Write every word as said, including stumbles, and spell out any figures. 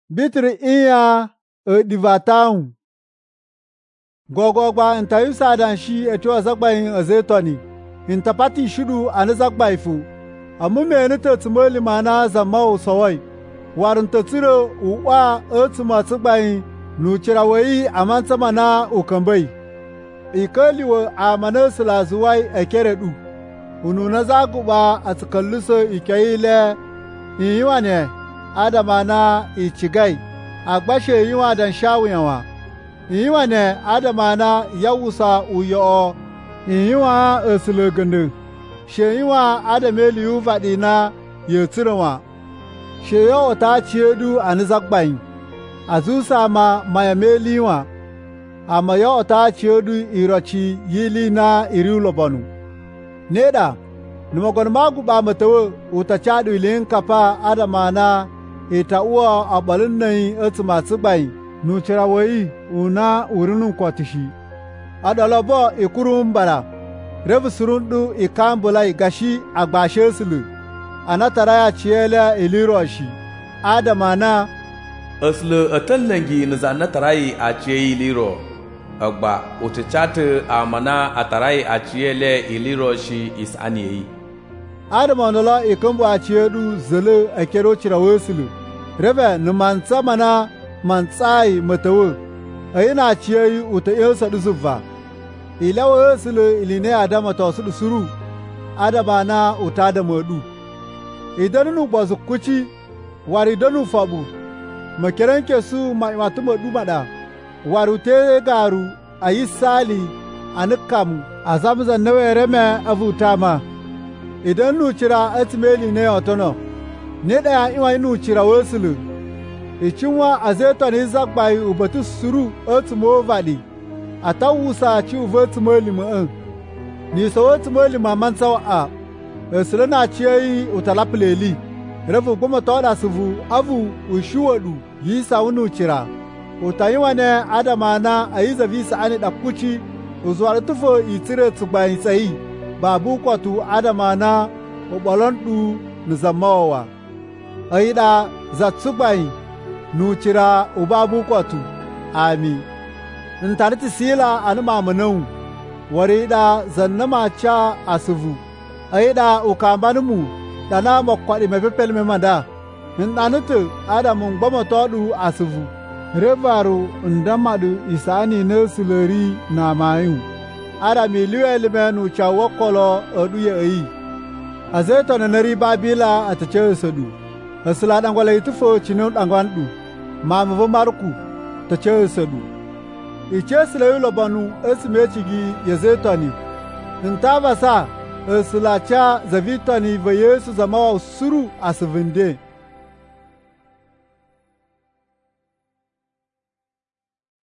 Bitri iya e divataun. Gogogba nta yusa dan shi eto zakbayin azetoni. Inta pati shudu an zakbaifu. Amu meni tetumoli mana zamau sawai. Warin tetiro uwa etuma zakbayin nuchirawai amanta mana ukambai. Ikaliwa amana silazuwai ekeredu. Ununa zaguba atkalluso ikaile iyiwane adamana ichigai agbashe yiwa dan shawiyawa iyiwane adamana yawusa uyo iyiwa esilogende sheyiwa adameli uvadina yetirwa sheyo ta chiedu anizakbain azusa ma mayameliwa amayo ta chiedu irochi yilina iriulobonu neda numagon magu ba matawo utachadu ilin kapa adamana ita uwa abalin nai etuma tsibai nuchirawai una urinu kwatishi adalobo ikurun bara revu surundu ikambulai gashi agbashe sulu anataraya chiyela iliroshi adamana aslu atallangi nizanatarayi a chiye iliro agba utachatu amana atarayi a chiyele iliroshi isaniyi Adamanala ikambu a ciyedu zele a kero cirawesilu, rebe ni mansa mana mantsai matawo, a yana ciyayi uta ilsa duzuva. Ilawa esilu iline adama ta su suru, adama na uta da madu. Idan nu bazu kuci, wari danu fabu, makiranke su matu madu mada, waru te garu a yi sali a nikamu, a zamzan nawa reme avuta ma. Idan nucira etimeli ne otono, ne da iwa nucira wesilu, icinwa azeto ni zakbai ubatu suru etimo vadi, atawusa ci uvetimeli mu ni so etimeli ma mansawa a, esile na ciyayi utalapileli, refu kuma toda suvu avu ushuwadu yisa unucira, utayiwa ne adamana ayiza visa ani dakuchi, uzuwa tufo itire tugbai sayi. Babu kwatu adamana ubolondu nizamawa aida zatsubai nuchira ubabu kwatu ami ntariti sila anuma manau warida zannama cha asuvu aida ukambanumu dana makwadi mepepel memanda ntanutu adamun gbama todu asuvu revaru ndamadu isani nesuleri na mayu Adami liwe limenu cha wakolo oduye ayi. Azeto na nari babila atache sadu. Asila dangwala itufo chinu dangwandu. Mamu marku tache sadu. Iche sila yulo banu esimechigi yezetoni. Ntava sa asila cha zavitoni va Yesu zamawa suru asivinde.